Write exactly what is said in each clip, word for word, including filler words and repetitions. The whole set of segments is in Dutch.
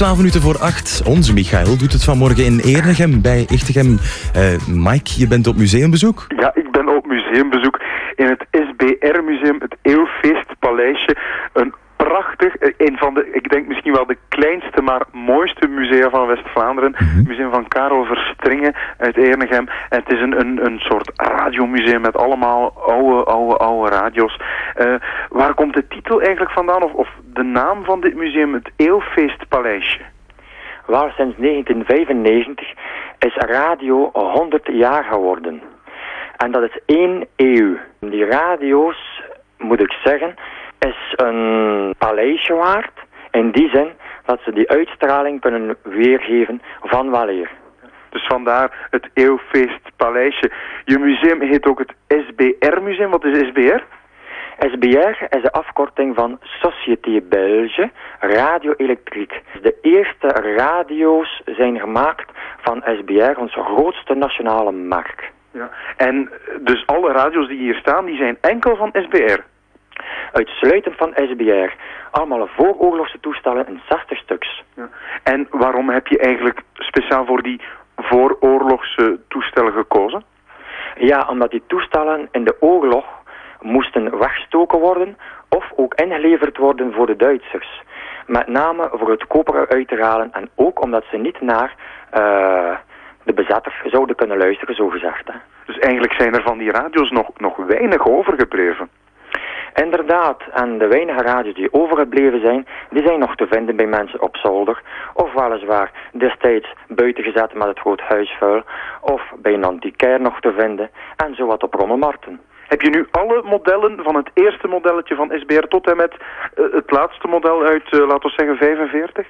twaalf minuten voor acht. Onze Michael doet het vanmorgen in Ernegem bij Ichtegem. Uh, Mike, je bent op museumbezoek? Ja, ik ben op museumbezoek in het S B R-museum, het Eeuwfeestpaleisje. Een prachtig, een van de, ik denk misschien wel de kleinste, maar mooiste musea van West-Vlaanderen. Mm-hmm. Museum van Karel Verstringen uit Ernegem. En het is een, een, een soort radiomuseum met allemaal oude, oude, oude radio's. Uh, waar komt de titel eigenlijk vandaan, of, of de naam van dit museum, het Eeuwfeestpaleisje? Wel, sinds negentien vijfennegentig is radio honderd jaar geworden. En dat is één eeuw. Die radio's, moet ik zeggen, is een paleisje waard. In die zin dat ze die uitstraling kunnen weergeven van weleer. Dus vandaar het Eeuwfeestpaleisje. Je museum heet ook het S B R-museum. Wat is S B R? S B R is de afkorting van Société Belge Radio-Elektriek. De eerste radio's zijn gemaakt van S B R, onze grootste nationale merk. Ja. En dus alle radio's die hier staan, die zijn enkel van S B R? Uitsluitend van S B R. Allemaal vooroorlogse toestellen in zestig stuks. Ja. En waarom heb je eigenlijk speciaal voor die vooroorlogse toestellen gekozen? Ja, omdat die toestellen in de oorlog moesten weggestoken worden of ook ingeleverd worden voor de Duitsers. Met name voor het koper uit te halen en ook omdat ze niet naar uh, de bezetter zouden kunnen luisteren, zogezegd. Hè. Dus eigenlijk zijn er van die radio's nog, nog weinig overgebleven? Inderdaad, en de weinige radio's die overgebleven zijn, die zijn nog te vinden bij mensen op zolder, of weliswaar destijds buiten gezet met het groot huisvuil, of bij een antiquair nog te vinden, en zowat op rommelmarkten. Heb je nu alle modellen, van het eerste modelletje van S B R tot en met uh, het laatste model uit, uh, laten we zeggen, vijfenveertig?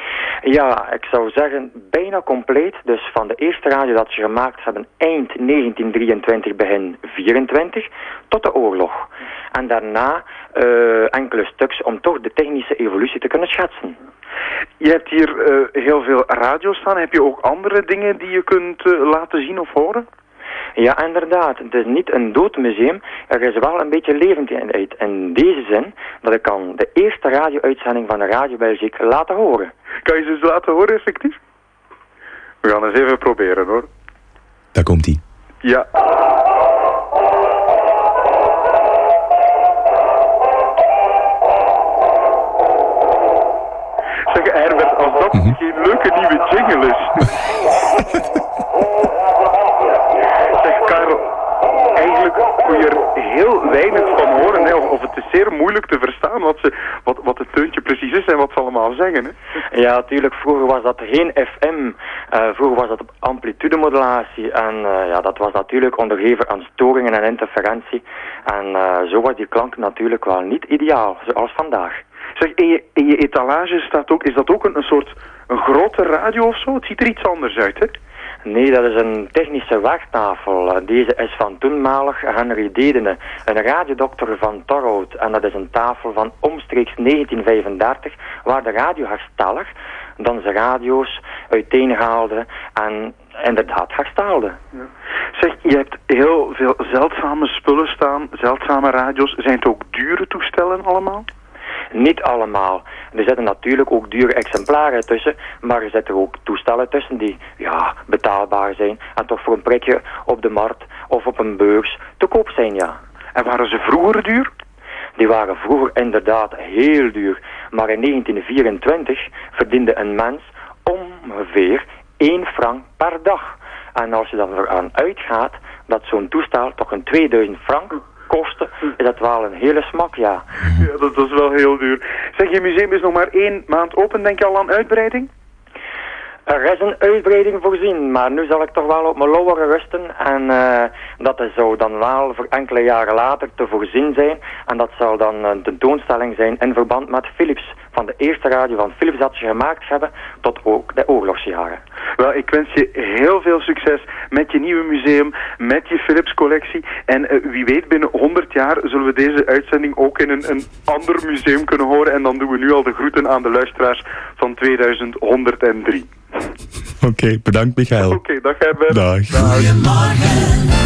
Ja, ik zou zeggen bijna compleet. Dus van de eerste radio dat ze gemaakt hebben eind negentien drieëntwintig, begin vierentwintig, tot de oorlog. En daarna uh, enkele stuks om toch de technische evolutie te kunnen schetsen. Je hebt hier uh, heel veel radio's staan. Heb je ook andere dingen die je kunt uh, laten zien of horen? Ja, inderdaad. Het is niet een dood museum. Er is wel een beetje levendheid in deze zin dat ik kan de eerste radio-uitzending van de Radio Belgique laten horen. Kan je ze eens laten horen, effectief? We gaan eens even proberen, hoor. Daar komt ie. Ja. Zeg, Herbert, als dat mm-hmm. geen leuke nieuwe jingle is. Zeg, Karel, eigenlijk kun je er heel weinig van horen, hè, of, of het is zeer moeilijk te verstaan wat, ze, wat, wat het teuntje precies is en wat ze allemaal zeggen. Hè. Ja, natuurlijk, vroeger was dat geen F M, uh, vroeger was dat op amplitudemodulatie en uh, ja, dat was natuurlijk ondergeven aan storingen en interferentie en uh, zo was die klank natuurlijk wel niet ideaal, zoals vandaag. Zeg, in je, in je etalage staat ook, is dat ook een, een soort een grote radio of zo? Het ziet er iets anders uit, hè? Nee, dat is een technische werktafel. Deze is van toenmalig Henry Dedene, een radiodokter van Torhout. En dat is een tafel van omstreeks negentien vijfendertig, waar de radiohersteller dan zijn radio's uiteengehaalde en inderdaad herstelde. Ja. Zeg, je hebt heel veel zeldzame spullen staan, zeldzame radio's. Zijn het ook dure toestellen allemaal? Niet allemaal. Er zitten natuurlijk ook dure exemplaren tussen, maar er zitten ook toestellen tussen die ja, betaalbaar zijn en toch voor een prikje op de markt of op een beurs te koop zijn, ja. En waren ze vroeger duur? Die waren vroeger inderdaad heel duur, maar in negentien vierentwintig verdiende een mens ongeveer één frank per dag. En als je dan eraan uitgaat dat zo'n toestel toch een tweeduizend frank kosten, is dat wel een hele smak, ja. Ja, dat is wel heel duur. Zeg, je museum is nog maar één maand open, denk je al aan uitbreiding? Er is een uitbreiding voorzien, maar nu zal ik toch wel op mijn lauweren rusten en uh, dat zou dan wel voor enkele jaren later te voorzien zijn en dat zal dan een tentoonstelling zijn in verband met Philips, van de eerste radio van Philips dat ze gemaakt hebben tot ook de oorlogsjaren. Wel, ik wens je heel veel succes met je nieuwe museum, met je Philips collectie en uh, wie weet binnen honderd jaar zullen we deze uitzending ook in een, een ander museum kunnen horen en dan doen we nu al de groeten aan de luisteraars van tweeduizend honderddrie. Oké, okay, bedankt Michael. Oké, okay, dag Herbert. Dag. Dag. Goedemorgen.